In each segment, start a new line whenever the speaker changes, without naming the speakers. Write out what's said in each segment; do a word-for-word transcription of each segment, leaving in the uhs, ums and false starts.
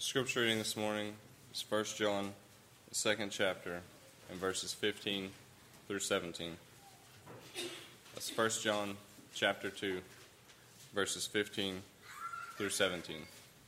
Scripture reading this morning is First John, the second chapter, and verses fifteen through seventeen. That's First John chapter two, verses fifteen through seventeen.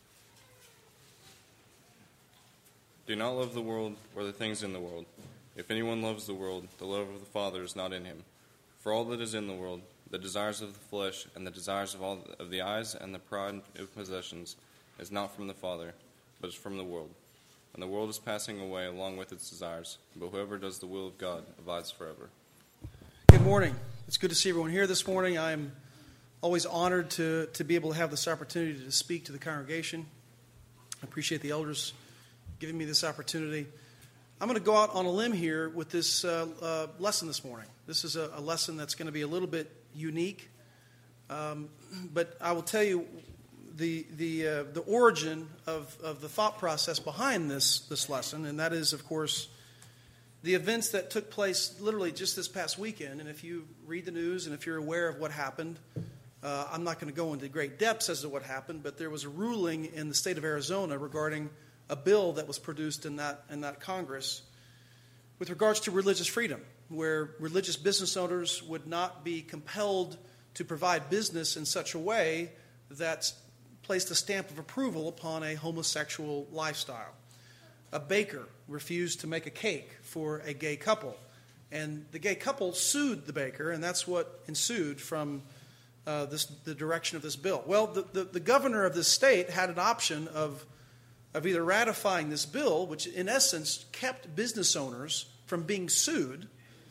Do not love the world or the things in the world. If anyone loves the world, the love of the Father is not in him. For all that is in the world, the desires of the flesh and the desires of all of the eyes and the pride of possessions, is not from the Father, but is from the world. And the world is passing away along with its desires, but whoever does the will of God abides forever.
Good morning. It's good to see everyone here this morning. I'm always honored to, to be able to have this opportunity to speak to the congregation. I appreciate the elders giving me this opportunity. I'm going to go out on a limb here with this uh, uh, lesson this morning. This is a, a lesson that's going to be a little bit unique, um, but I will tell you the the uh, the origin of, of the thought process behind this this lesson, and that is, of course, the events that took place literally just this past weekend. And if you read the news and if you're aware of what happened, uh, I'm not going to go into great depths as to what happened, but there was a ruling in the state of Arizona regarding a bill that was produced in that in that Congress with regards to religious freedom, where religious business owners would not be compelled to provide business in such a way that placed a stamp of approval upon a homosexual lifestyle. A baker refused to make a cake for a gay couple, and the gay couple sued the baker, and that's what ensued from uh, this, the direction of this bill. Well, the, the, the governor of this state had an option of of either ratifying this bill, which in essence kept business owners from being sued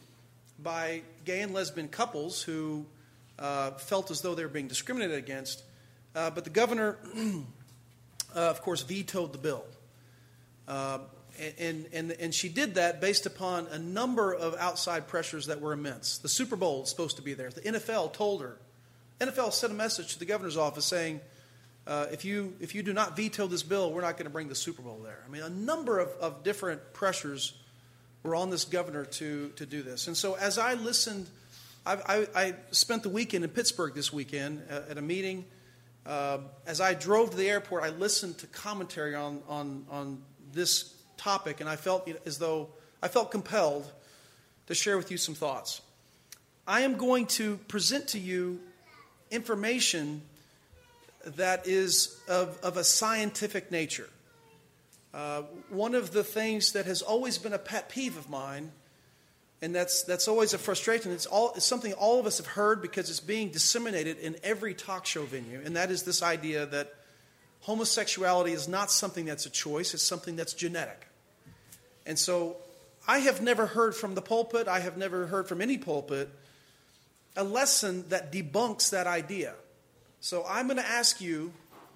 by gay and lesbian couples who uh, felt as though they were being discriminated against. Uh, but the governor, uh, of course, vetoed the bill. Uh, and, and, and she did that based upon a number of outside pressures that were immense. The Super Bowl was supposed to be there. The N F L told her. N F L sent a message to the governor's office saying, Uh, if you if you do not veto this bill, we're not going to bring the Super Bowl there. I mean, a number of, of different pressures were on this governor to to do this. And so as I listened, I, I, I spent the weekend in Pittsburgh this weekend at, at a meeting. Uh, as I drove to the airport, I listened to commentary on, on, on this topic, and I felt as though I felt compelled to share with you some thoughts. I am going to present to you information that is of, of a scientific nature. Uh, one of the things that has always been a pet peeve of mine, and that's that's always a frustration, it's, all, it's something all of us have heard because it's being disseminated in every talk show venue, and that is this idea that homosexuality is not something that's a choice, it's something that's genetic. And so I have never heard from the pulpit, I have never heard from any pulpit, a lesson that debunks that idea. So I'm going to ask you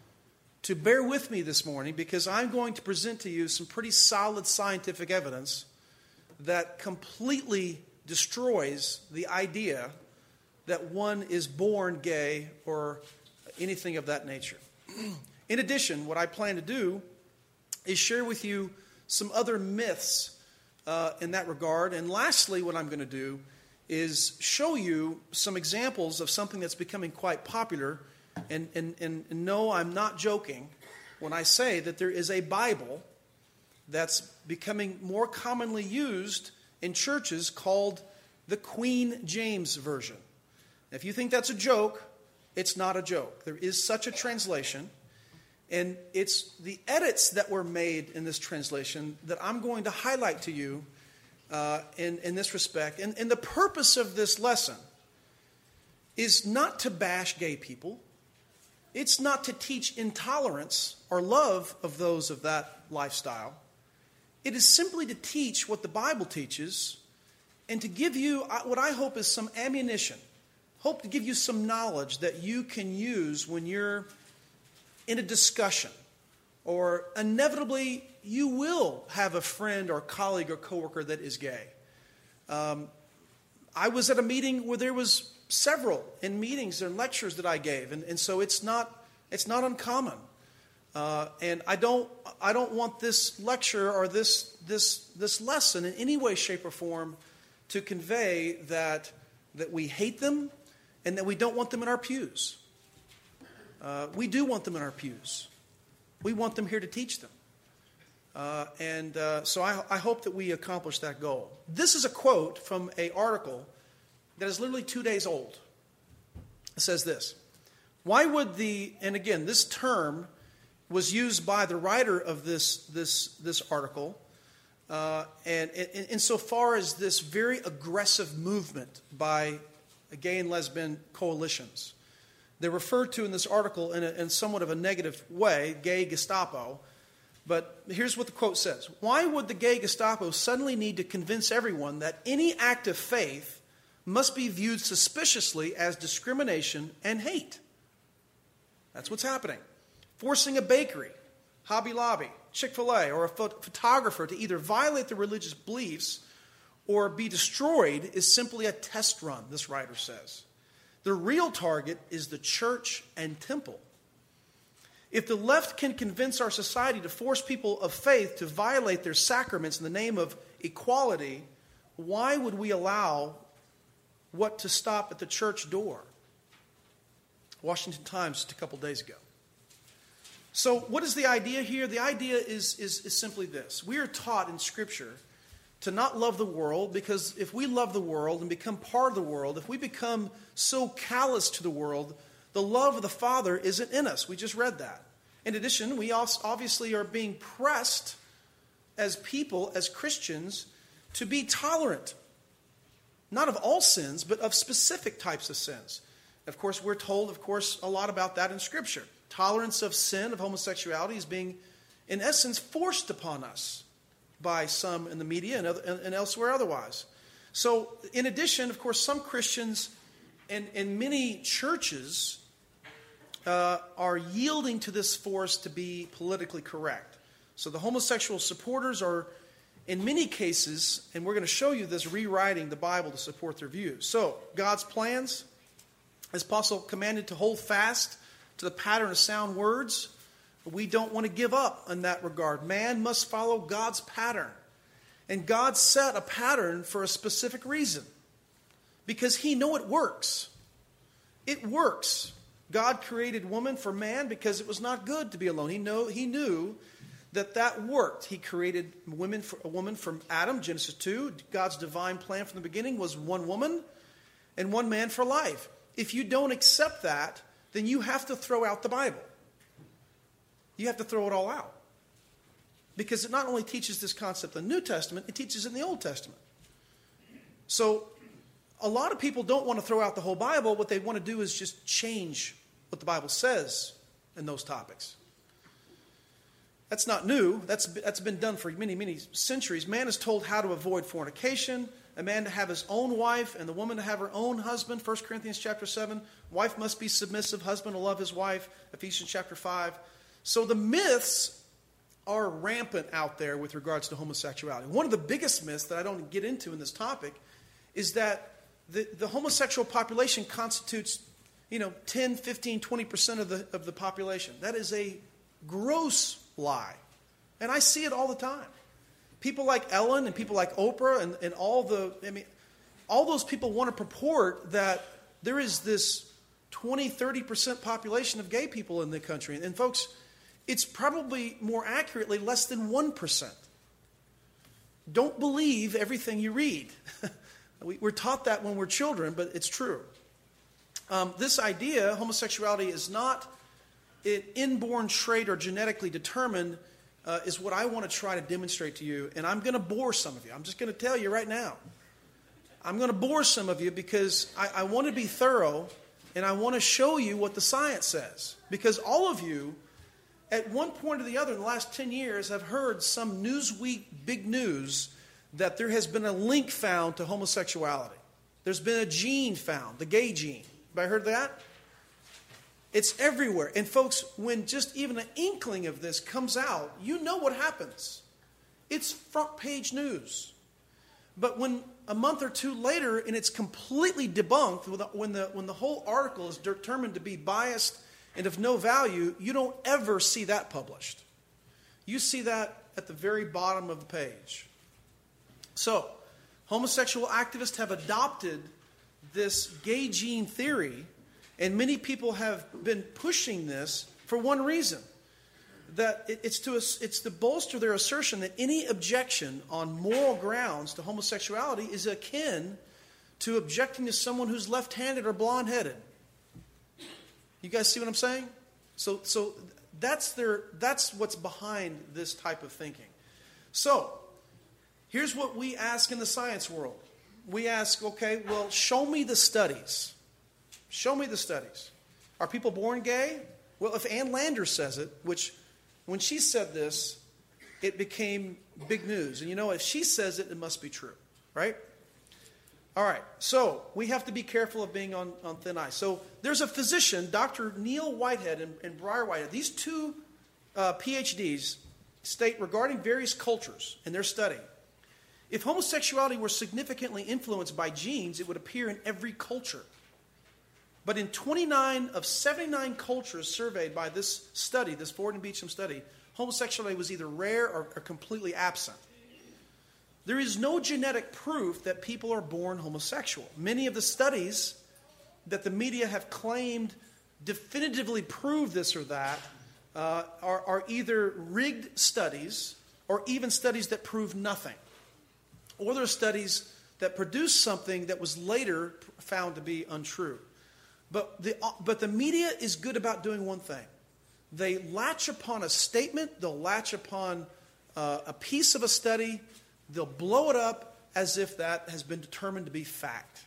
to bear with me this morning because I'm going to present to you some pretty solid scientific evidence that completely destroys the idea that one is born gay or anything of that nature. In addition, what I plan to do is share with you some other myths uh, in that regard. And lastly, what I'm going to do is show you some examples of something that's becoming quite popular. And, and, and no, I'm not joking when I say that there is a Bible that's becoming more commonly used in churches called the Queen James Version. If you think that's a joke, it's not a joke. There is such a translation, and it's the edits that were made in this translation that I'm going to highlight to you uh, in, in this respect. And, and the purpose of this lesson is not to bash gay people. It's not to teach intolerance or love of those of that lifestyle. It is simply to teach what the Bible teaches and to give you what I hope is some ammunition, hope to give you some knowledge that you can use when you're in a discussion or inevitably you will have a friend or colleague or coworker that is gay. Um, I was at a meeting where there was several in meetings and lectures that I gave, and, and so it's not it's not uncommon. Uh, and I don't I don't want this lecture or this this this lesson in any way, shape, or form to convey that that we hate them and that we don't want them in our pews. Uh, we do want them in our pews. We want them here to teach them. Uh, and uh, so I, I hope that we accomplish that goal. This is a quote from an article that is literally two days old. It says this: why would the, and again, this term was used by the writer of this, this, this article, uh, and in, insofar as this very aggressive movement by gay and lesbian coalitions. They're referred to in this article in, a, in somewhat of a negative way, gay Gestapo. But here's what the quote says: why would the gay Gestapo suddenly need to convince everyone that any act of faith must be viewed suspiciously as discrimination and hate? That's what's happening. Forcing a bakery, Hobby Lobby, Chick-fil-A, or a phot- photographer to either violate their religious beliefs or be destroyed is simply a test run, this writer says. The real target is the church and temple. If the left can convince our society to force people of faith to violate their sacraments in the name of equality, why would we allow what to stop at the church door? Washington Times just a couple days ago. So what is the idea here? The idea is, is, is simply this. We are taught in Scripture to not love the world, because if we love the world and become part of the world, if we become so callous to the world, the love of the Father isn't in us. We just read that. In addition, we also obviously are being pressed as people, as Christians, to be tolerant. Not of all sins, but of specific types of sins. Of course, we're told, of course, a lot about that in Scripture. Tolerance of sin, of homosexuality, is being, in essence, forced upon us by some in the media and, other, and elsewhere otherwise. So, in addition, of course, some Christians and, and many churches uh, are yielding to this force to be politically correct. So the homosexual supporters are, in many cases, and we're going to show you this, rewriting the Bible to support their views. So, God's plans, as Apostle commanded to hold fast to the pattern of sound words. We don't want to give up in that regard. Man must follow God's pattern. And God set a pattern for a specific reason. Because He know it works. It works. God created woman for man because it was not good to be alone. He know He knew that that worked. He created women for, a woman from Adam, Genesis two. God's divine plan from the beginning was one woman and one man for life. If you don't accept that, then you have to throw out the Bible. You have to throw it all out. Because it not only teaches this concept in the New Testament, it teaches it in the Old Testament. So, a lot of people don't want to throw out the whole Bible. What they want to do is just change what the Bible says in those topics. That's not new. That's, that's been done for many, many centuries. Man is told how to avoid fornication, a man to have his own wife, and the woman to have her own husband. First Corinthians chapter seven. Wife must be submissive. Husband will love his wife. Ephesians chapter five. So the myths are rampant out there with regards to homosexuality. One of the biggest myths that I don't get into in this topic is that the, the homosexual population constitutes, you know, ten, fifteen, twenty percent of the, of the population. That is a gross lie. And I see it all the time. People like Ellen and people like Oprah and, and all the, I mean, all those people want to purport that there is this twenty, thirty percent population of gay people in the country. And folks, it's probably more accurately less than one percent. Don't believe everything you read. we, we're taught that when we're children, but it's true. Um, this idea, homosexuality, is not an inborn trait or genetically determined, uh, is what I want to try to demonstrate to you. And I'm going to bore some of you. I'm just going to tell you right now. I'm going to bore some of you because I, I want to be thorough and I want to show you what the science says. Because all of you, at one point or the other in the last ten years, have heard some Newsweek big news that there has been a link found to homosexuality. There's been a gene found, the gay gene. Have I heard that? It's everywhere. And folks, when just even an inkling of this comes out, you know what happens. It's front page news. But when a month or two later, and it's completely debunked, when the, when the whole article is determined to be biased and of no value, you don't ever see that published. You see that at the very bottom of the page. So, homosexual activists have adopted this gay gene theory, and many people have been pushing this for one reason. that it, it's, to, it's to bolster their assertion that any objection on moral grounds to homosexuality is akin to objecting to someone who's left-handed or blonde-headed. You guys see what I'm saying? So, so that's their, that's what's behind this type of thinking. So, here's what we ask in the science world. We ask, okay, well, show me the studies. Show me the studies. Are people born gay? Well, if Ann Landers says it, which when she said this, it became big news. And you know, if she says it, it must be true, right? All right, so we have to be careful of being on, on thin ice. So there's a physician, Doctor Neil Whitehead and, and Briar Whitehead. These two uh, P H Ds state regarding various cultures in their study, if homosexuality were significantly influenced by genes, it would appear in every culture. But in twenty-nine of seventy-nine cultures surveyed by this study, this Ford and Beecham study, homosexuality was either rare or, or completely absent. There is no genetic proof that people are born homosexual. Many of the studies that the media have claimed definitively prove this or that uh, are, are either rigged studies or even studies that prove nothing. Or there are studies that produce something that was later found to be untrue. But the, but the media is good about doing one thing. They latch upon a statement, they'll latch upon uh, a piece of a study, they'll blow it up as if that has been determined to be fact.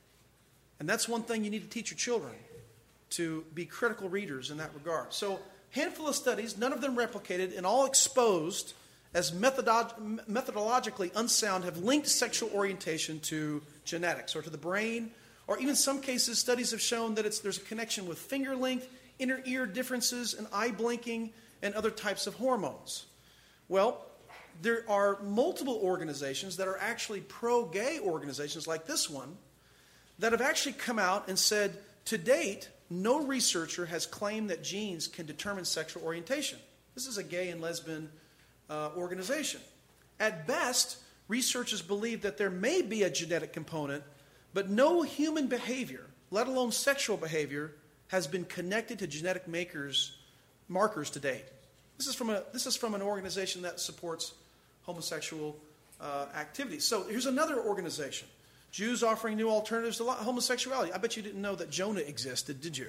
And that's one thing you need to teach your children, to be critical readers in that regard. So, handful of studies, none of them replicated, and all exposed as methodolog- methodologically unsound, have linked sexual orientation to genetics or to the brain, or even some cases, studies have shown that it's, there's a connection with finger length, inner ear differences, and eye blinking, and other types of hormones. Well, there are multiple organizations that are actually pro-gay organizations like this one that have actually come out and said, to date, no researcher has claimed that genes can determine sexual orientation. This is a gay and lesbian uh, organization. At best, researchers believe that there may be a genetic component, but no human behavior, let alone sexual behavior, has been connected to genetic makers, markers to date. This is from a this is from an organization that supports homosexual uh, activities. So here's another organization, Jews offering new alternatives to homosexuality. I bet you didn't know that Jonah existed, did you?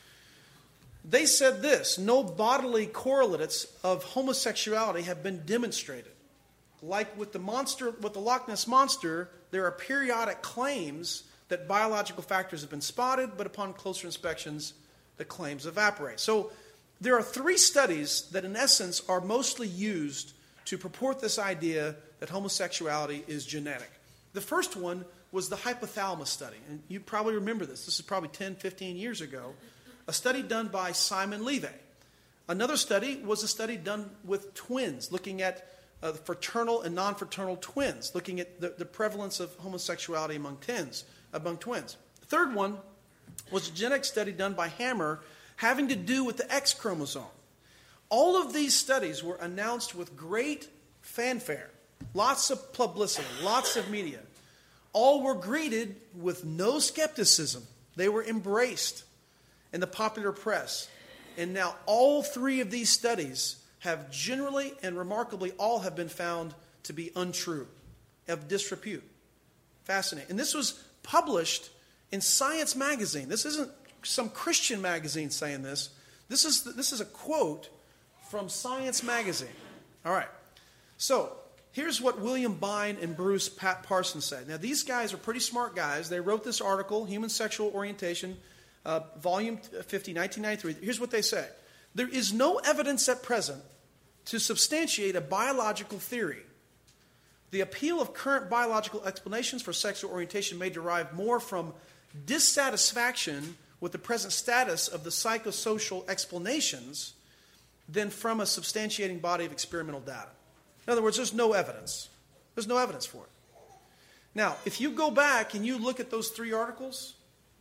They said this: no bodily correlates of homosexuality have been demonstrated. Like with the monster, with the Loch Ness Monster, there are periodic claims that biological factors have been spotted, but upon closer inspections, the claims evaporate. So there are three studies that, in essence, are mostly used to purport this idea that homosexuality is genetic. The first one was the hypothalamus study, and you probably remember this. This is probably ten, fifteen years ago. A study done by Simon Levy. Another study was a study done with twins, looking at uh, fraternal and non-fraternal twins, looking at the, the prevalence of homosexuality among twins. Among twins. The third one was a genetic study done by Hammer having to do with the X chromosome. All of these studies were announced with great fanfare, lots of publicity, lots of media. All were greeted with no skepticism. They were embraced in the popular press. And now all three of these studies have generally and remarkably all have been found to be untrue, of disrepute. Fascinating. And this was published in Science magazine. This isn't some Christian magazine saying this. This is, this is a quote from Science magazine. All right. So here's what William Bine and Bruce Pat Parsons said. Now, these guys are pretty smart guys. They wrote this article, Human Sexual Orientation, uh, Volume fifty, nineteen ninety-three. Here's what they say. There is no evidence at present to substantiate a biological theory. The appeal of current biological explanations for sexual orientation may derive more from dissatisfaction with the present status of the psychosocial explanations than from a substantiating body of experimental data. In other words, there's no evidence. There's no evidence for it. Now, if you go back and you look at those three articles,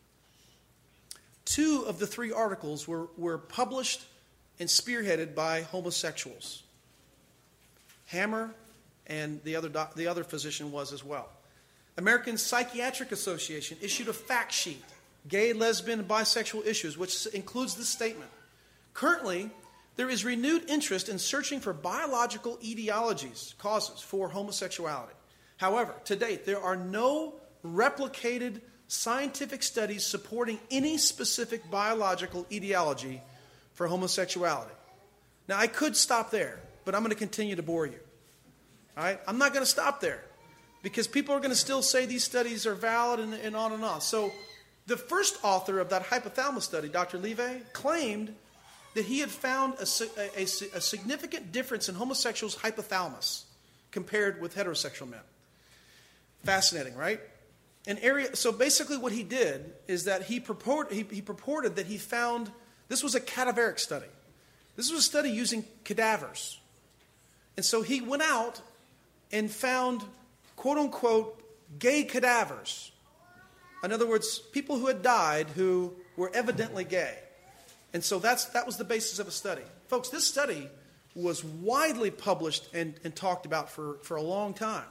two of the three articles were, were published and spearheaded by homosexuals. Hammer and the other, doc, the other physician was as well. American Psychiatric Association issued a fact sheet, Gay, Lesbian, and Bisexual Issues, which includes this statement. Currently, there is renewed interest in searching for biological etiologies, causes for homosexuality. However, to date, there are no replicated scientific studies supporting any specific biological etiology for homosexuality. Now, I could stop there, but I'm going to continue to bore you. All right? I'm not going to stop there because people are going to still say these studies are valid and, and on and on. So the first author of that hypothalamus study, Doctor Levy, claimed that he had found a, a, a significant difference in homosexuals' hypothalamus compared with heterosexual men. Fascinating, right? An area. So basically what he did is that he, purport, he, he purported that he found, this was a cadaveric study. This was a study using cadavers. And so he went out and found, quote unquote, gay cadavers. In other words, people who had died who were evidently gay. And so that's that was the basis of a study. Folks, this study was widely published and, and talked about for, for a long time.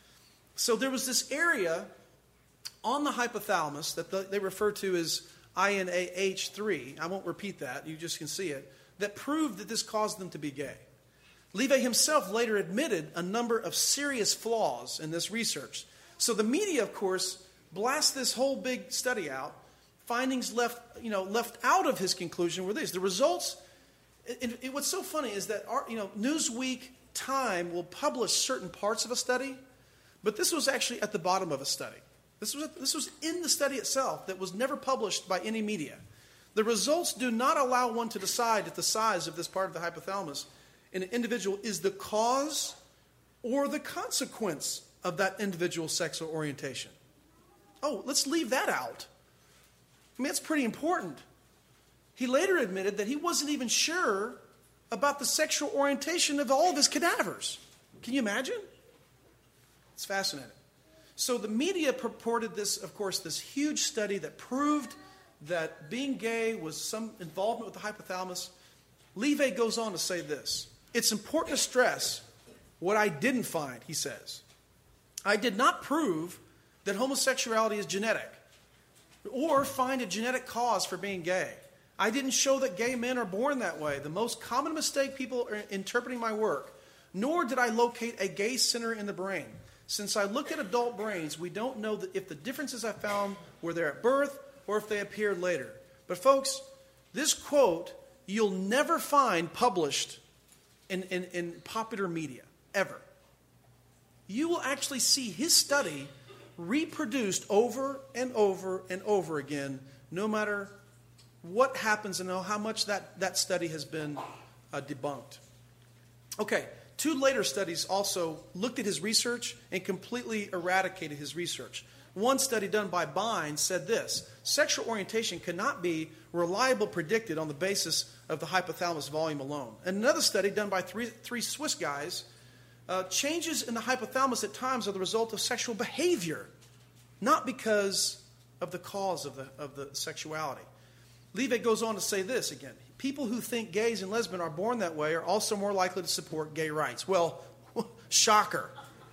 So there was this area on the hypothalamus that the, they refer to as I N A H three. I won't repeat that. You just can see it. That proved that this caused them to be gay. Levy himself later admitted a number of serious flaws in this research. So the media, of course, blast this whole big study out. Findings left, you know, left out of his conclusion were these. The results, it, it, what's so funny is that our, you know, Newsweek, Time will publish certain parts of a study, but this was actually at the bottom of a study. This was, this was in the study itself that was never published by any media. The results do not allow one to decide if the size of this part of the hypothalamus in an individual is the cause or the consequence of that individual's sexual orientation. Oh, let's leave that out. I mean, that's pretty important. He later admitted that he wasn't even sure about the sexual orientation of all of his cadavers. Can you imagine? It's fascinating. So the media purported this, of course, this huge study that proved that being gay was some involvement with the hypothalamus. Levy goes on to say this. It's important to stress what I didn't find, he says. I did not prove that homosexuality is genetic or find a genetic cause for being gay. I didn't show that gay men are born that way, the most common mistake people are interpreting my work, nor did I locate a gay center in the brain. Since I look at adult brains, we don't know that if the differences I found were there at birth or if they appeared later. But folks, this quote you'll never find published in, in, in popular media, ever. You will actually see his study reproduced over and over and over again, no matter what happens and how much that, that study has been uh, debunked. Okay, two later studies also looked at his research and completely eradicated his research. One study done by Bynes said this: sexual orientation cannot be reliably predicted on the basis of the hypothalamus volume alone. And another study done by three, three Swiss guys, uh, changes in the hypothalamus at times are the result of sexual behavior, not because of the cause of the, of the sexuality. Levy goes on to say this again. People who think gays and lesbians are born that way are also more likely to support gay rights. Well, shocker.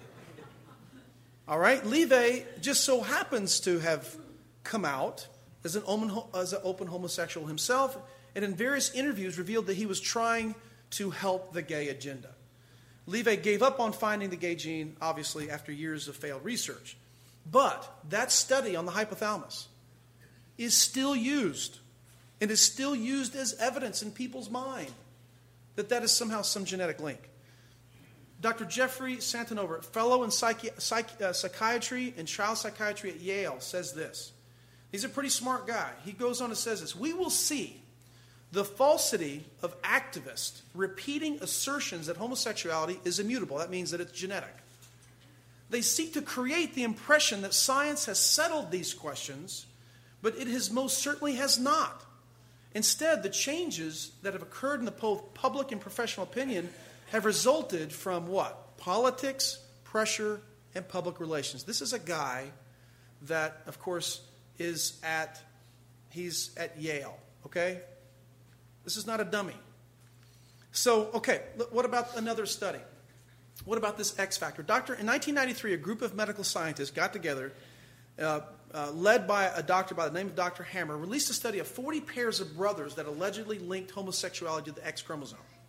All right, Levy just so happens to have come out as an open, as an open homosexual himself, and in various interviews revealed that he was trying to help the gay agenda. Levy gave up on finding the gay gene, obviously, after years of failed research. But that study on the hypothalamus is still used, and is still used as evidence in people's mind that that is somehow some genetic link. Doctor Jeffrey Santanover, fellow in psychi- psych- uh, psychiatry and child psychiatry at Yale, says this. He's a pretty smart guy. He goes on and says this: we will see the falsity of activists repeating assertions that homosexuality is immutable. That means that it's genetic. They seek to create the impression that science has settled these questions, but it has most certainly has not. Instead, the changes that have occurred in the both public and professional opinion have resulted from what? Politics, pressure, and public relations. This is a guy that, of course, is at, he's at Yale, okay? This is not a dummy. So, okay, what about another study? What about this X factor? Doctor, in nineteen ninety-three, a group of medical scientists got together, uh, uh, led by a doctor by the name of Doctor Hammer, released a study of forty pairs of brothers that allegedly linked homosexuality to the X chromosome.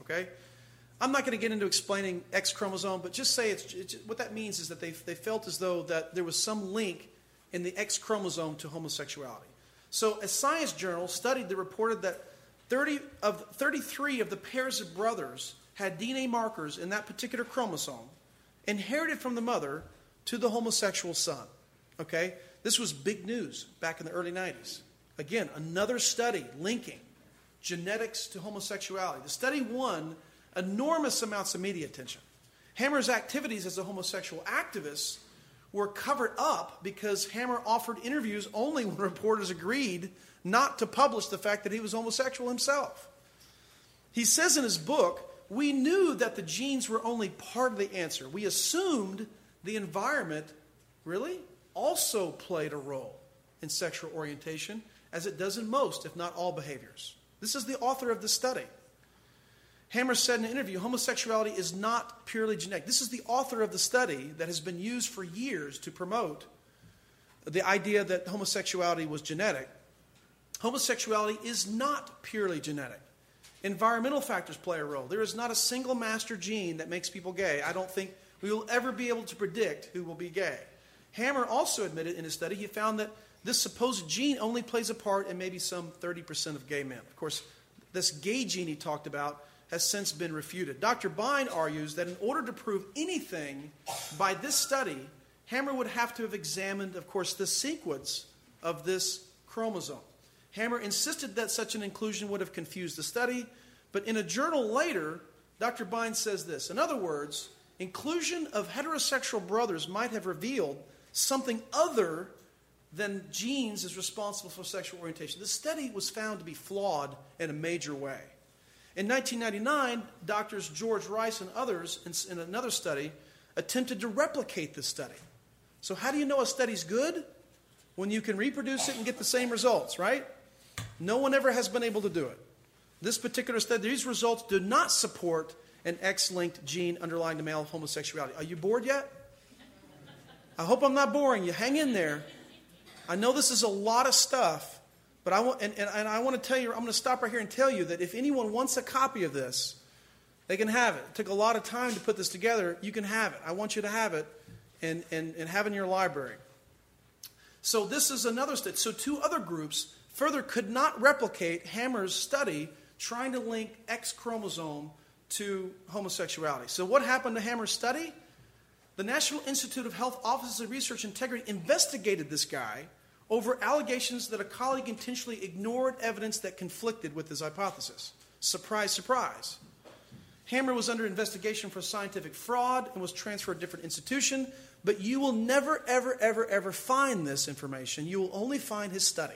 okay? I'm not going to get into explaining X chromosome, but just say it's, it's what that means is that they, they felt as though that there was some link in the X chromosome to homosexuality. So a science journal studied that reported that thirty of thirty-three of the pairs of brothers had D N A markers in that particular chromosome inherited from the mother to the homosexual son. Okay? This was big news back in the early nineties. Again, another study linking genetics to homosexuality. The study won enormous amounts of media attention. Hammer's activities as a homosexual activist were covered up because Hammer offered interviews only when reporters agreed not to publish the fact that he was homosexual himself. He says in his book, we knew that the genes were only part of the answer. We assumed the environment, really, also played a role in sexual orientation, as it does in most, if not all, behaviors. This is the author of the study. Hammer said in an interview, homosexuality is not purely genetic. This is the author of the study that has been used for years to promote the idea that homosexuality was genetic. Homosexuality is not purely genetic. Environmental factors play a role. There is not a single master gene that makes people gay. I don't think we will ever be able to predict who will be gay. Hammer also admitted in his study he found that this supposed gene only plays a part in maybe some thirty percent of gay men. Of course, this gay gene he talked about has since been refuted. Doctor Bine argues that in order to prove anything by this study, Hammer would have to have examined, of course, the sequence of this chromosome. Hammer insisted that such an inclusion would have confused the study, but in a journal later, Doctor Bine says this. In other words, inclusion of heterosexual brothers might have revealed something other than genes is responsible for sexual orientation. The study was found to be flawed in a major way. In nineteen ninety-nine, doctors George Rice and others, in, in another study, attempted to replicate this study. So how do you know a study's good? When you can reproduce it and get the same results, right? No one ever has been able to do it. This particular study, these results do not support an X-linked gene underlying the male homosexuality. Are you bored yet? I hope I'm not boring you. Hang in there. I know this is a lot of stuff, but I want, and, and, and I want to tell you, I'm going to stop right here and tell you that if anyone wants a copy of this, they can have it. It took a lot of time to put this together. You can have it. I want you to have it and, and, and have it in your library. So this is another study. So two other groups further could not replicate Hammer's study trying to link X chromosome to homosexuality. So what happened to Hammer's study? The National Institute of Health Offices of Research Integrity investigated this guy over allegations that a colleague intentionally ignored evidence that conflicted with his hypothesis. Surprise, surprise. Hammer was under investigation for scientific fraud and was transferred to a different institution, but you will never, ever, ever, ever find this information. You will only find his study.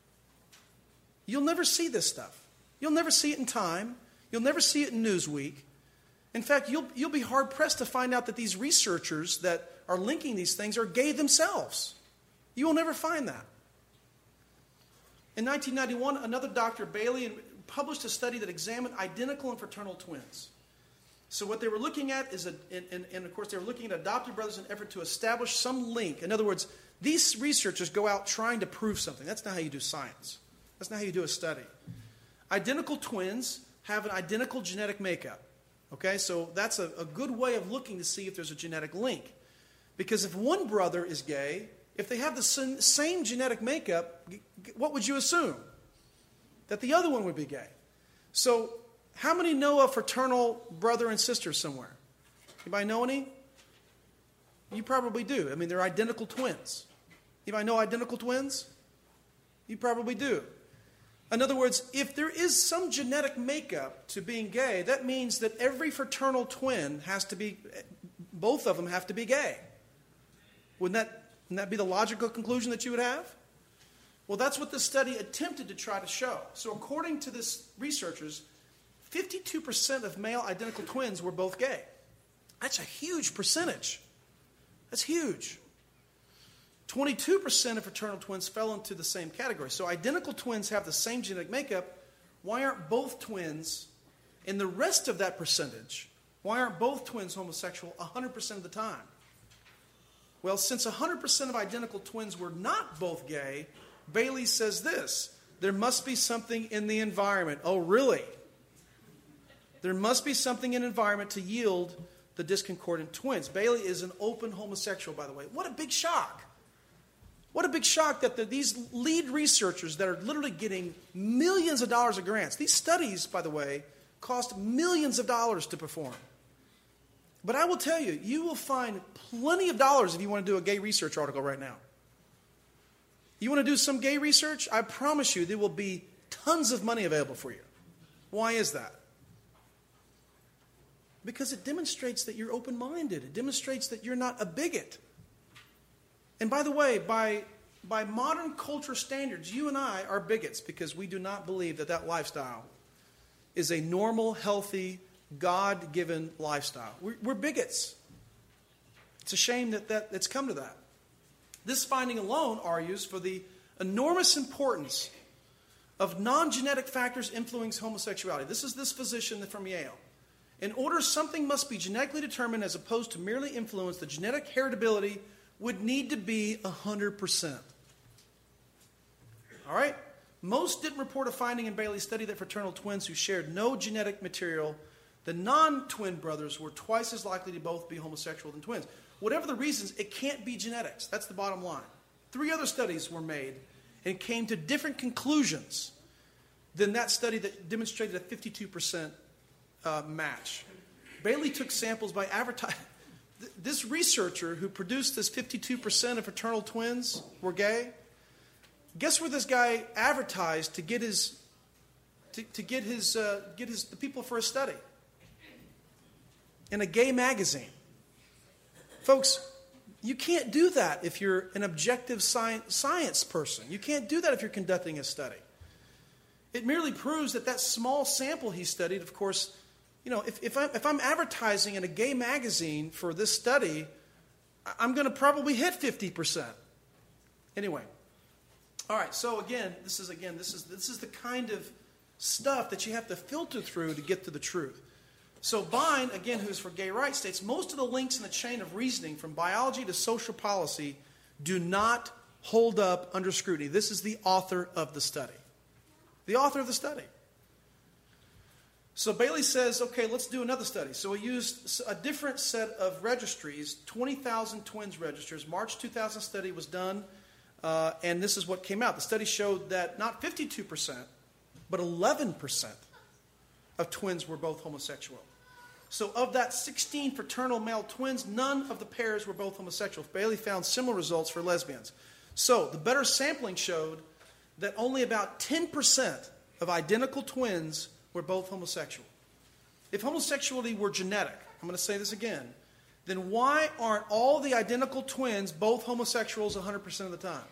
You'll never see this stuff. You'll never see it in Time. You'll never see it in Newsweek. In fact, you'll, you'll be hard-pressed to find out that these researchers that are linking these things are gay themselves. You will never find that. In nineteen ninety-one, another Doctor Bailey published a study that examined identical and fraternal twins. So what they were looking at is, a, and, and, and of course they were looking at adopted brothers in an effort to establish some link. In other words, these researchers go out trying to prove something. That's not how you do science. That's not how you do a study. Identical twins have an identical genetic makeup. Okay, so that's a, a good way of looking to see if there's a genetic link. Because if one brother is gay, if they have the same, same genetic makeup, what would you assume? That the other one would be gay. So how many know a fraternal brother and sister somewhere? Anybody know any? You probably do. I mean, they're identical twins. Anybody know identical twins? You probably do. In other words, if there is some genetic makeup to being gay, that means that every fraternal twin has to be, both of them have to be gay. Wouldn't that, wouldn't that be the logical conclusion that you would have? Well, that's what this study attempted to try to show. So according to this researchers, fifty-two percent of male identical twins were both gay. That's a huge percentage. That's huge. twenty-two percent of fraternal twins fell into the same category. So identical twins have the same genetic makeup. Why aren't both twins, in the rest of that percentage, why aren't both twins homosexual one hundred percent of the time? Well, since one hundred percent of identical twins were not both gay, Bailey says this: there must be something in the environment. Oh, really? There must be something in environment to yield the discordant twins. Bailey is an open homosexual, by the way. What a big shock. What a big shock that the, these lead researchers that are literally getting millions of dollars of grants. These studies, by the way, cost millions of dollars to perform. But I will tell you, you will find plenty of dollars if you want to do a gay research article right now. You want to do some gay research? I promise you there will be tons of money available for you. Why is that? Because it demonstrates that you're open-minded. It demonstrates that you're not a bigot. And by the way, by, by modern culture standards, you and I are bigots because we do not believe that that lifestyle is a normal, healthy, God-given lifestyle. We're, we're bigots. It's a shame that, that it's come to that. This finding alone argues for the enormous importance of non-genetic factors influencing homosexuality. This is this physician from Yale. In order something must be genetically determined as opposed to merely influenced, the genetic heritability would need to be one hundred percent. All right? Most didn't report a finding in Bailey's study that fraternal twins who shared no genetic material, the non-twin brothers, were twice as likely to both be homosexual than twins. Whatever the reasons, it can't be genetics. That's the bottom line. Three other studies were made and came to different conclusions than that study that demonstrated a fifty-two percent uh, match. Bailey took samples by advertising. This researcher who produced this fifty-two percent of fraternal twins were gay, guess where this guy advertised to get his to, to get his uh, get his the people for a study? In a gay magazine. Folks, you can't do that if you're an objective science, science person. You can't do that if you're conducting a study. It merely proves that that small sample he studied, of course, you know, if, if, I'm, if I'm advertising in a gay magazine for this study, I'm going to probably hit fifty percent. Anyway. All right, so again, this is again, this is this is the kind of stuff that you have to filter through to get to the truth. So Vine, again, who's for gay rights, states most of the links in the chain of reasoning from biology to social policy do not hold up under scrutiny. This is the author of the study. The author of the study. So Bailey says, okay, let's do another study. So we used a different set of registries, twenty thousand twins registers. March two thousand study was done, uh, and this is what came out. The study showed that not fifty-two percent, but eleven percent of twins were both homosexual. So of that sixteen fraternal male twins, none of the pairs were both homosexual. Bailey found similar results for lesbians. So the better sampling showed that only about ten percent of identical twins were both homosexual. If homosexuality were genetic, I'm going to say this again, then why aren't all the identical twins both homosexuals one hundred percent of the time?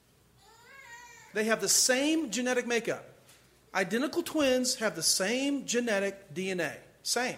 They have the same genetic makeup. Identical twins have the same genetic D N A. Same.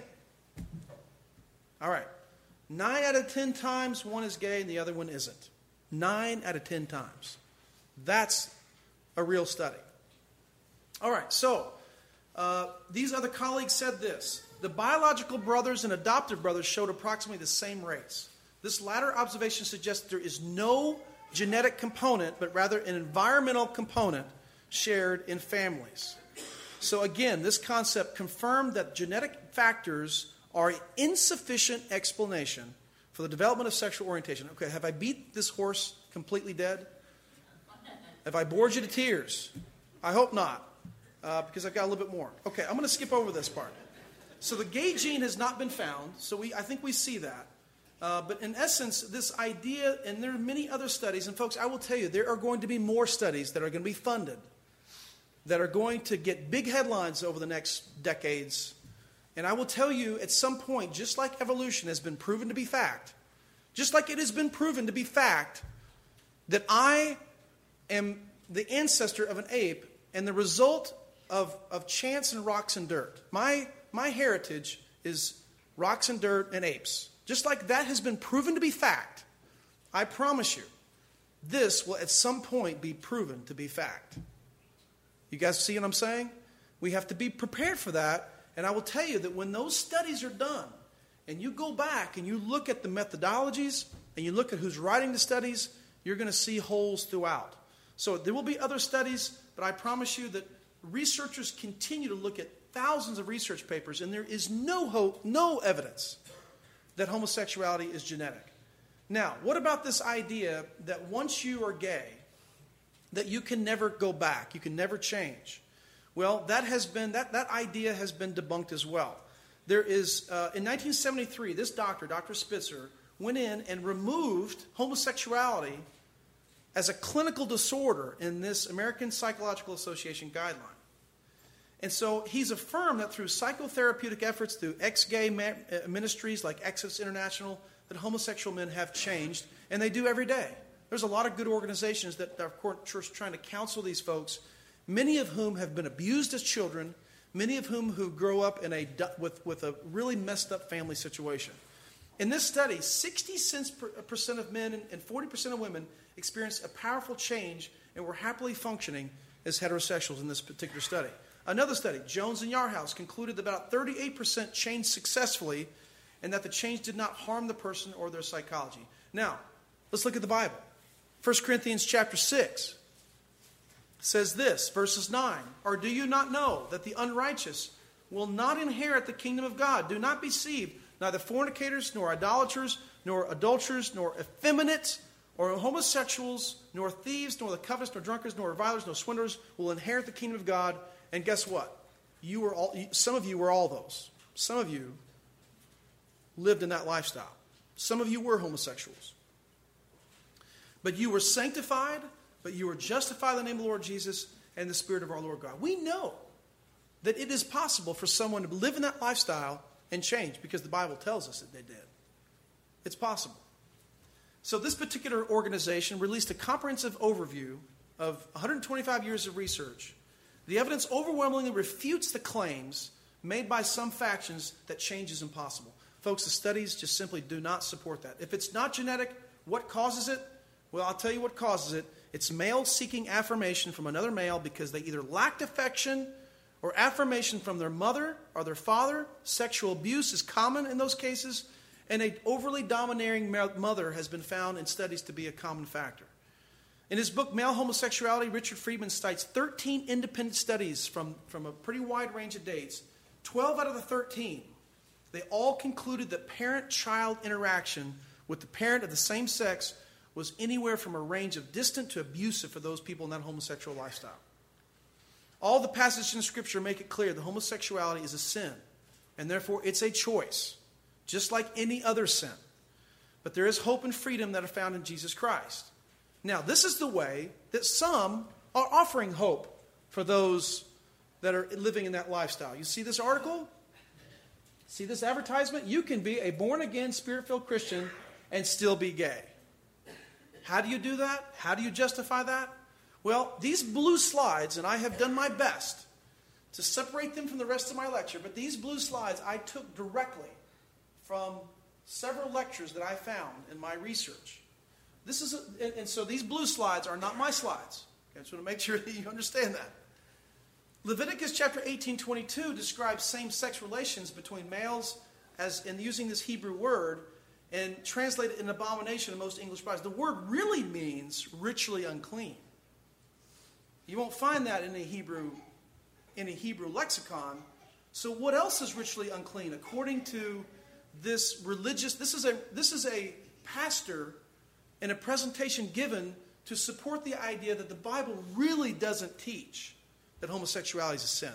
All right. Nine out of ten times one is gay and the other one isn't. Nine out of ten times. That's a real study. All right. So uh, these other colleagues said this. The biological brothers and adoptive brothers showed approximately the same race. This latter observation suggests that there is no genetic component, but rather an environmental component shared in families. So again, this concept confirmed that genetic factors are an insufficient explanation for the development of sexual orientation. Okay, have I beat this horse completely dead? Have I bored you to tears? I hope not, uh, because I've got a little bit more. Okay, I'm going to skip over this part. So the gay gene has not been found, so we I think we see that. Uh, but in essence, this idea, and there are many other studies, and folks, I will tell you, there are going to be more studies that are going to be funded that are going to get big headlines over the next decades. And I will tell you, at some point, just like evolution has been proven to be fact, just like it has been proven to be fact that I am the ancestor of an ape and the result of, of chance and rocks and dirt. My, my heritage is rocks and dirt and apes. Just like that has been proven to be fact, I promise you, this will at some point be proven to be fact. You guys see what I'm saying? We have to be prepared for that. And I will tell you that when those studies are done, and you go back and you look at the methodologies, and you look at who's writing the studies, you're going to see holes throughout. So there will be other studies, but I promise you that researchers continue to look at thousands of research papers, and there is no hope, no evidence that homosexuality is genetic. Now, what about this idea that once you are gay, that you can never go back, you can never change? Well, that has been that, that idea has been debunked as well. There is uh, in nineteen seventy-three, this doctor, Doctor Spitzer, went in and removed homosexuality as a clinical disorder in this American Psychological Association guideline. And so he's affirmed that through psychotherapeutic efforts, through ex-gay ma- ministries like Exodus International, that homosexual men have changed, and they do every day. There's a lot of good organizations that are, of course, trying to counsel these folks, many of whom have been abused as children, many of whom who grow up in a with, with a really messed up family situation. In this study, sixty percent of men and forty percent of women experienced a powerful change and were happily functioning as heterosexuals in this particular study. Another study, Jones and Yarhouse, concluded that about thirty-eight percent changed successfully and that the change did not harm the person or their psychology. Now, let's look at the Bible. First Corinthians chapter six says this, verses nine, "Or do you not know that the unrighteous will not inherit the kingdom of God? Do not be deceived. Neither fornicators, nor idolaters, nor adulterers, nor effeminate, or homosexuals, nor thieves, nor the covetous, nor drunkards, nor revilers, nor swindlers will inherit the kingdom of God." And guess what? You were all. Some of you were all those. Some of you lived in that lifestyle. Some of you were homosexuals. But you were sanctified, but you were justified in the name of the Lord Jesus and the Spirit of our Lord God. We know that it is possible for someone to live in that lifestyle and change because the Bible tells us that they did. It's possible. So this particular organization released a comprehensive overview of one hundred twenty-five years of research. The evidence overwhelmingly refutes the claims made by some factions that change is impossible. Folks, the studies just simply do not support that. If it's not genetic, what causes it? Well, I'll tell you what causes it. It's males seeking affirmation from another male because they either lacked affection or affirmation from their mother or their father. Sexual abuse is common in those cases. And an overly domineering mother has been found in studies to be a common factor. In his book, Male Homosexuality, Richard Friedman cites thirteen independent studies from, from a pretty wide range of dates. twelve out of the thirteen, they all concluded that parent-child interaction with the parent of the same sex was anywhere from a range of distant to abusive for those people in that homosexual lifestyle. All the passages in Scripture make it clear that homosexuality is a sin, and therefore it's a choice, just like any other sin. But there is hope and freedom that are found in Jesus Christ. Now, this is the way that some are offering hope for those that are living in that lifestyle. You see this article? See this advertisement? You can be a born-again, Spirit-filled Christian and still be gay. How do you do that? How do you justify that? Well, these blue slides, and I have done my best to separate them from the rest of my lecture, but these blue slides I took directly from several lectures that I found in my research. This is, a, and so these blue slides are not my slides. I just want to make sure that you understand that. Leviticus chapter eighteen twenty-two describes same-sex relations between males as in using this Hebrew word and translated an abomination in most English Bibles. The word really means ritually unclean. You won't find that in a Hebrew in a Hebrew lexicon. So what else is ritually unclean? According to this religious, this is a this is a pastor in a presentation given to support the idea that the Bible really doesn't teach that homosexuality is a sin.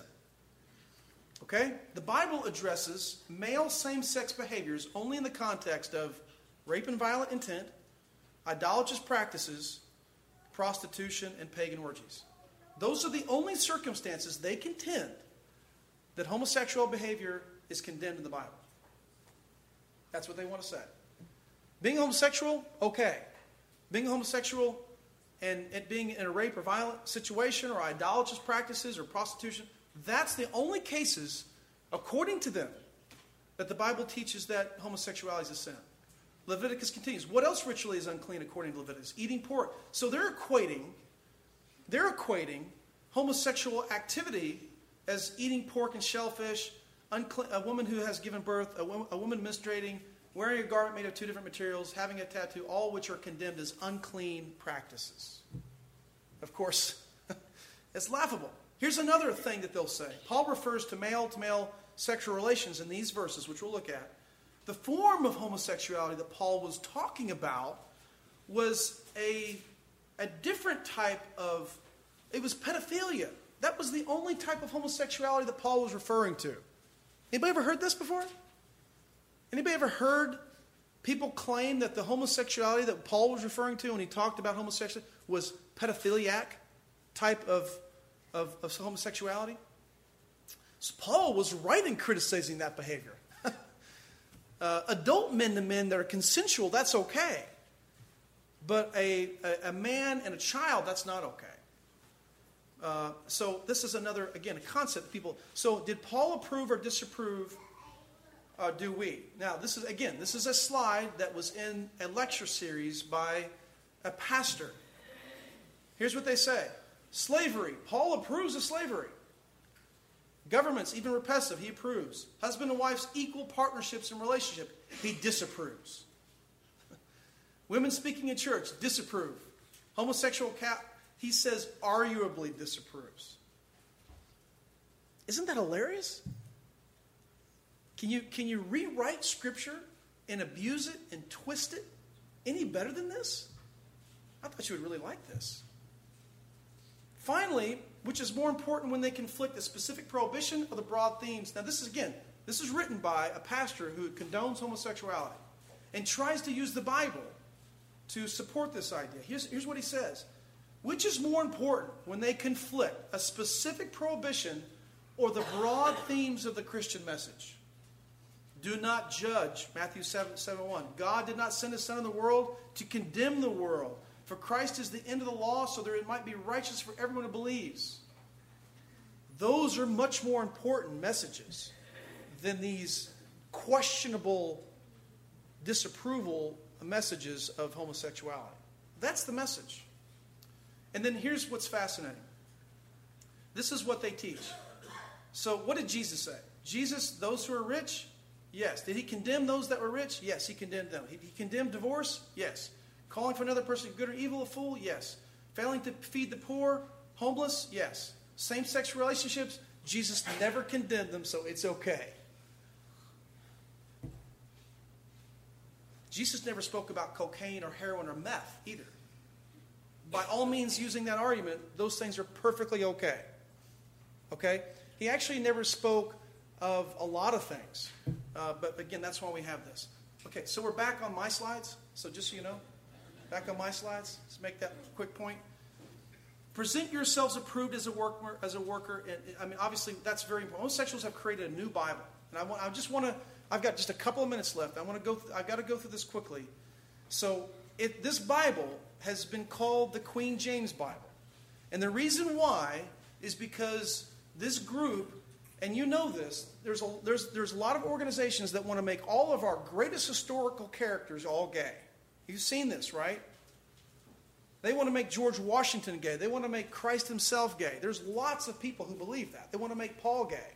Okay? The Bible addresses male same-sex behaviors only in the context of rape and violent intent, idolatrous practices, prostitution, and pagan orgies. Those are the only circumstances they contend that homosexual behavior is condemned in the Bible. That's what they want to say. Being homosexual, okay. Being homosexual and, and being in a rape or violent situation or idolatrous practices or prostitution, that's the only cases, according to them, that the Bible teaches that homosexuality is a sin. Leviticus continues. What else ritually is unclean according to Leviticus? Eating pork. So they're equating, they're equating homosexual activity as eating pork and shellfish, unclean, a woman who has given birth, a woman, a woman menstruating, wearing a garment made of two different materials, having a tattoo, all which are condemned as unclean practices. Of course, it's laughable. Here's another thing that they'll say. Paul refers to male-to-male sexual relations in these verses, which we'll look at. The form of homosexuality that Paul was talking about was a, a different type of, it was pedophilia. That was the only type of homosexuality that Paul was referring to. Anybody ever heard this before? Anybody ever heard people claim that the homosexuality that Paul was referring to when he talked about homosexuality was pedophiliac type of, of, of homosexuality? So Paul was right in criticizing that behavior. uh, adult men to men that are consensual, that's okay. But a, a, a man and a child, that's not okay. Uh, so this is another, again, a concept people. So did Paul approve or disapprove? Uh, do we? Now, this is, again, this is a slide that was in a lecture series by a pastor. Here's what they say. Slavery. Paul approves of slavery. Governments, even repressive, he approves. Husband and wife's equal partnerships and relationship, he disapproves. Women speaking in church, disapprove. Homosexual cat, he says arguably disapproves. Isn't that hilarious? Can you, can you rewrite Scripture and abuse it and twist it any better than this? I thought you would really like this. Finally, which is more important when they conflict, a specific prohibition or the broad themes. Now this is, again, this is written by a pastor who condones homosexuality and tries to use the Bible to support this idea. Here's, here's what he says. Which is more important when they conflict, a specific prohibition or the broad themes of the Christian message? Do not judge, Matthew seven, seven one. God did not send his Son in the world to condemn the world. For Christ is the end of the law, so that it might be righteous for everyone who believes. Those are much more important messages than these questionable disapproval messages of homosexuality. That's the message. And then here's what's fascinating. This is what they teach. So what did Jesus say? Jesus, those who are rich? Yes. Did he condemn those that were rich? Yes, he condemned them. He, he condemned divorce? Yes. Calling for another person good or evil, a fool? Yes. Failing to feed the poor? Homeless? Yes. Same-sex relationships? Jesus never condemned them, so it's okay. Jesus never spoke about cocaine or heroin or meth either. By all means, using that argument, those things are perfectly okay. Okay? He actually never spoke of a lot of things. Uh, but again, that's why we have this. Okay, so we're back on my slides. So just so you know, back on my slides. Let's make that quick point. Present yourselves approved as a worker. As a worker. And, I mean, obviously, that's very important. Homosexuals have created a new Bible. And I, want, I just want to, I've got just a couple of minutes left. I want to go, th- I've got to go through this quickly. So it, this Bible has been called the Queen James Bible. And the reason why is because this group, and you know this, there's a, there's, there's a lot of organizations that want to make all of our greatest historical characters all gay. You've seen this, right? They want to make George Washington gay. They want to make Christ himself gay. There's lots of people who believe that. They want to make Paul gay.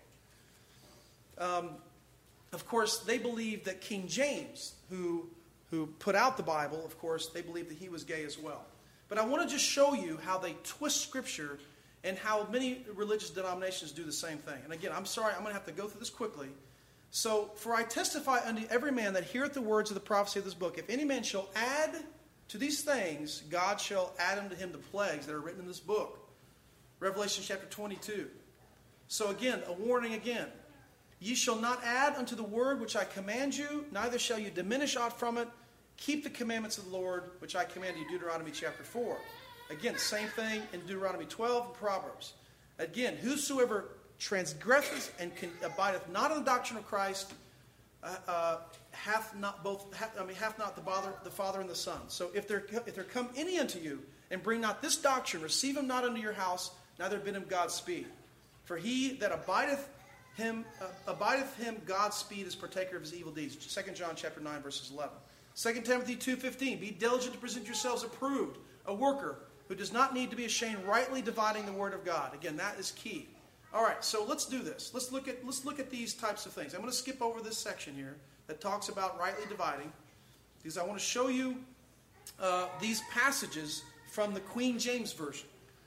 Um, of course, they believe that King James, who... who put out the Bible, of course, they believe that he was gay as well. But I want to just show you how they twist Scripture and how many religious denominations do the same thing. And again, I'm sorry, I'm going to have to go through this quickly. So, for I testify unto every man that heareth the words of the prophecy of this book, if any man shall add to these things, God shall add unto him the plagues that are written in this book. Revelation chapter twenty-two. So again, a warning again. Ye shall not add unto the word which I command you, neither shall you diminish aught from it. Keep the commandments of the Lord, which I command you, Deuteronomy chapter four. Again, same thing in Deuteronomy twelve and Proverbs. Again, whosoever transgresseth and can, abideth not in the doctrine of Christ, uh, uh, hath not both. Hath, I mean, hath not the Father, the Father and the Son. So if there if there come any unto you and bring not this doctrine, receive him not unto your house, neither bid him Godspeed. For he that abideth him uh, abideth him Godspeed is partaker of his evil deeds. Second John chapter nine verses eleven. Second Timothy two fifteen. Be diligent to present yourselves approved, a worker who does not need to be ashamed, rightly dividing the word of God. Again, that is key. All right, so let's do this. Let's look at let's look at these types of things. I'm going to skip over this section here that talks about rightly dividing, because I want to show you uh, these passages from the Queen James Version.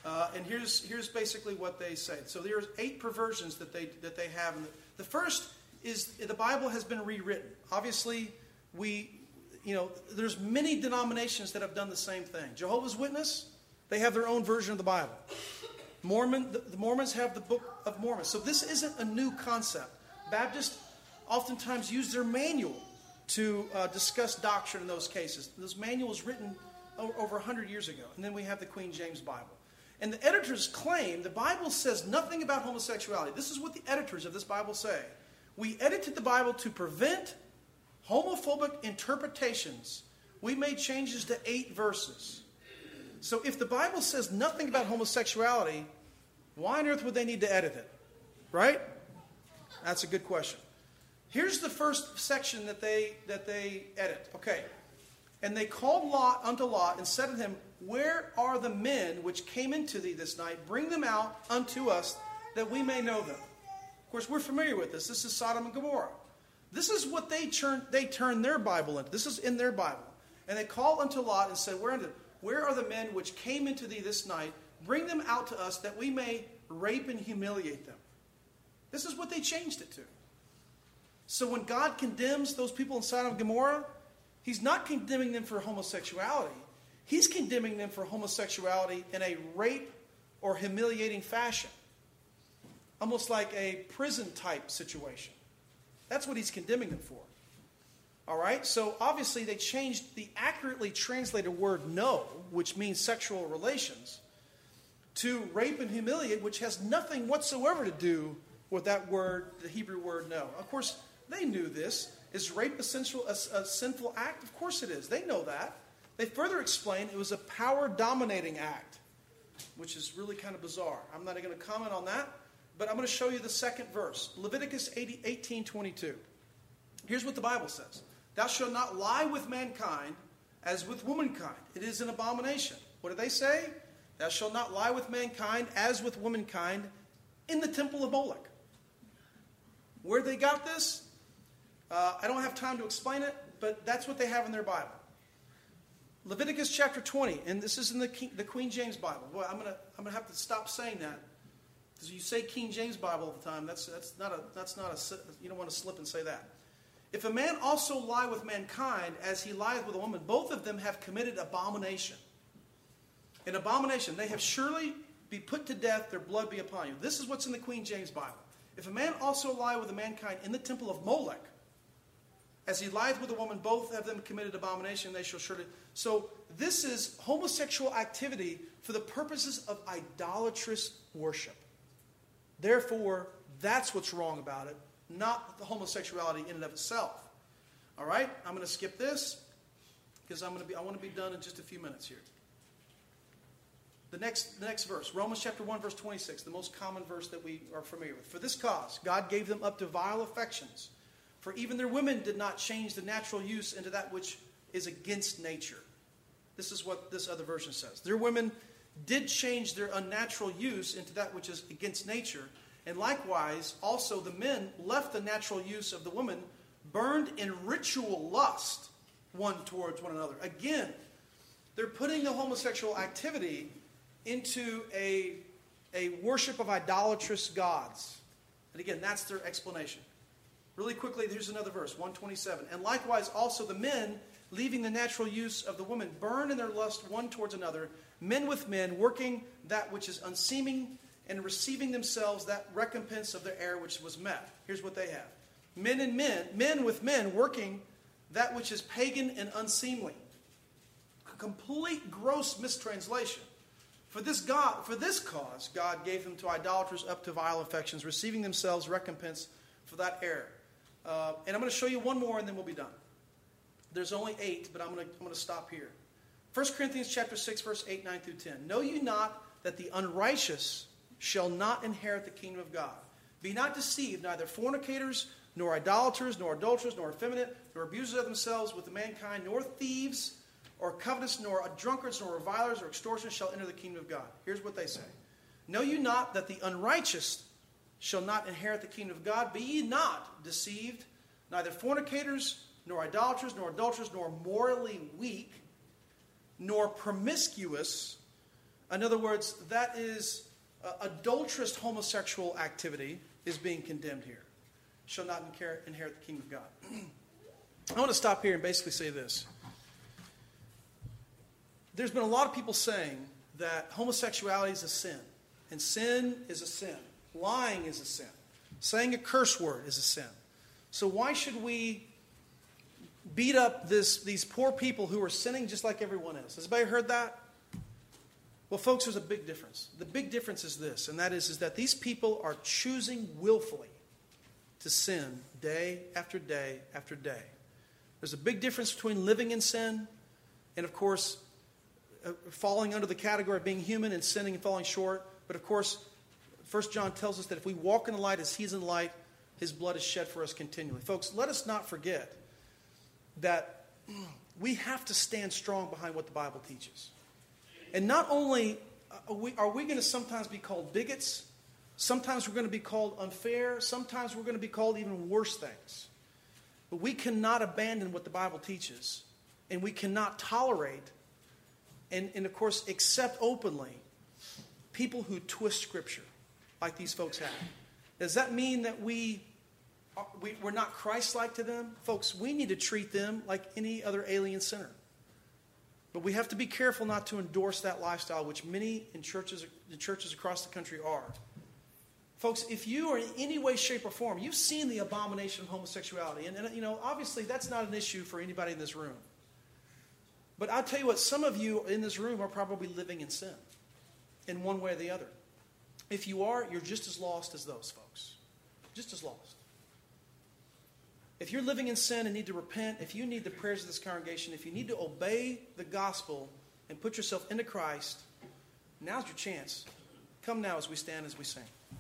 Uh, and here's here's basically what they say. So there's eight perversions that they that they have. And the, the first is the Bible has been rewritten. Obviously, we, you know, there's many denominations that have done the same thing. Jehovah's Witness, they have their own version of the Bible. Mormon, the, the Mormons have the Book of Mormon. So this isn't a new concept. Baptists oftentimes use their manual to uh, discuss doctrine in those cases. This manual was written o- over one hundred years ago. And then we have the Queen James Bible. And the editors claim the Bible says nothing about homosexuality. This is what the editors of this Bible say. We edited the Bible to prevent homophobic interpretations. We made changes to eight verses. So if the Bible says nothing about homosexuality, why on earth would they need to edit it? Right? That's a good question. Here's the first section that they that they edit. Okay. And they called Lot unto Lot and said to him, where are the men which came into thee this night? Bring them out unto us, that we may know them. Of course, we're familiar with this. This is Sodom and Gomorrah. This is what they turn they turn their Bible into. This is in their Bible. And they called unto Lot and said, where are, the, where are the men which came into thee this night? Bring them out to us, that we may rape and humiliate them. This is what they changed it to. So when God condemns those people in Sodom and Gomorrah, He's not condemning them for homosexuality. He's condemning them for homosexuality in a rape or humiliating fashion. Almost like a prison-type situation. That's what He's condemning them for. All right? So obviously they changed the accurately translated word no, which means sexual relations, to rape and humiliate, which has nothing whatsoever to do with that word, the Hebrew word no. Of course, they knew this. Is rape a, sensual, a, a sinful act? Of course it is. They know that. They further explain it was a power-dominating act, which is really kind of bizarre. I'm not going to comment on that, but I'm going to show you the second verse. Leviticus eighteen twenty-two. Here's what the Bible says. Thou shalt not lie with mankind as with womankind. It is an abomination. What do they say? Thou shalt not lie with mankind as with womankind in the temple of Moloch. Where they got this? Uh, I don't have time to explain it, but that's what they have in their Bible. Leviticus chapter twenty, and this is in the King, the Queen James Bible. Boy, I'm gonna I'm gonna have to stop saying that, because you say King James Bible all the time. That's that's not a that's not a you don't want to slip and say that. If a man also lie with mankind as he lieth with a woman, both of them have committed abomination. An abomination, they have surely be put to death; their blood be upon you. This is what's in the Queen James Bible. If a man also lie with a mankind in the temple of Molech, as he lieth with a woman, both of them committed abomination, they shall surely... So this is homosexual activity for the purposes of idolatrous worship. Therefore, that's what's wrong about it, not the homosexuality in and of itself. All right? I'm going to skip this, because I'm going to be I want to be done in just a few minutes here. The next, the next verse, Romans chapter one, verse twenty-six, the most common verse that we are familiar with. For this cause, God gave them up to vile affections. For even their women did not change the natural use into that which is against nature. This is what this other version says. Their women did change their unnatural use into that which is against nature. And likewise, also the men left the natural use of the woman, burned in ritual lust one towards one another. Again, they're putting the homosexual activity into a, a worship of idolatrous gods. And again, that's their explanation. Really quickly, here's another verse, one twenty-seven. And likewise also the men, leaving the natural use of the woman, burn in their lust one towards another, men with men, working that which is unseeming, and receiving themselves that recompense of their error which was met. Here's what they have. Men and men, men with men, working that which is pagan and unseemly. A complete gross mistranslation. For this God, for this cause, God gave them to idolaters up to vile affections, receiving themselves recompense for that error. Uh, and I'm going to show you one more, and then we'll be done. There's only eight, but I'm going to I'm going to stop here. First Corinthians chapter six, verse eight, nine through ten. Know you not that the unrighteous shall not inherit the kingdom of God? Be not deceived, neither fornicators, nor idolaters, nor adulterers, nor effeminate, nor abusers of themselves with the mankind, nor thieves, or covetous, nor drunkards, nor revilers, or extortioners shall enter the kingdom of God. Here's what they say. Know you not that the unrighteous shall not inherit the kingdom of God? Be ye not deceived, neither fornicators, nor idolaters, nor adulterers, nor morally weak, nor promiscuous, In other words, that is uh, adulterous homosexual activity is being condemned here. Shall not inherit, inherit the kingdom of God. I want to stop here and basically say this. There's been a lot of people saying that homosexuality is a sin. And sin is a sin. Lying is a sin. Saying a curse word is a sin. So why should we beat up this, these poor people who are sinning just like everyone else? Has anybody heard that? Well, folks, there's a big difference. The big difference is this, and that is, is that these people are choosing willfully to sin day after day after day. There's a big difference between living in sin and, of course, uh, falling under the category of being human and sinning and falling short. But, of course, First John tells us that if we walk in the light as he's in the light, his blood is shed for us continually. Folks, let us not forget that we have to stand strong behind what the Bible teaches. And not only are we, are we going to sometimes be called bigots, sometimes we're going to be called unfair, sometimes we're going to be called even worse things. But we cannot abandon what the Bible teaches. And we cannot tolerate and, and of course, accept openly people who twist Scripture like these folks have. Does that mean that we, are, we, we're not Christ-like to them? Folks, we need to treat them like any other alien sinner. But we have to be careful not to endorse that lifestyle, which many in churches, in churches across the country are. Folks, if you are in any way, shape, or form, you've seen the abomination of homosexuality. And, and you know, obviously that's not an issue for anybody in this room. But I'll tell you what, some of you in this room are probably living in sin in one way or the other. If you are, you're just as lost as those folks. Just as lost. If you're living in sin and need to repent, if you need the prayers of this congregation, if you need to obey the gospel and put yourself into Christ, now's your chance. Come now as we stand, as we sing.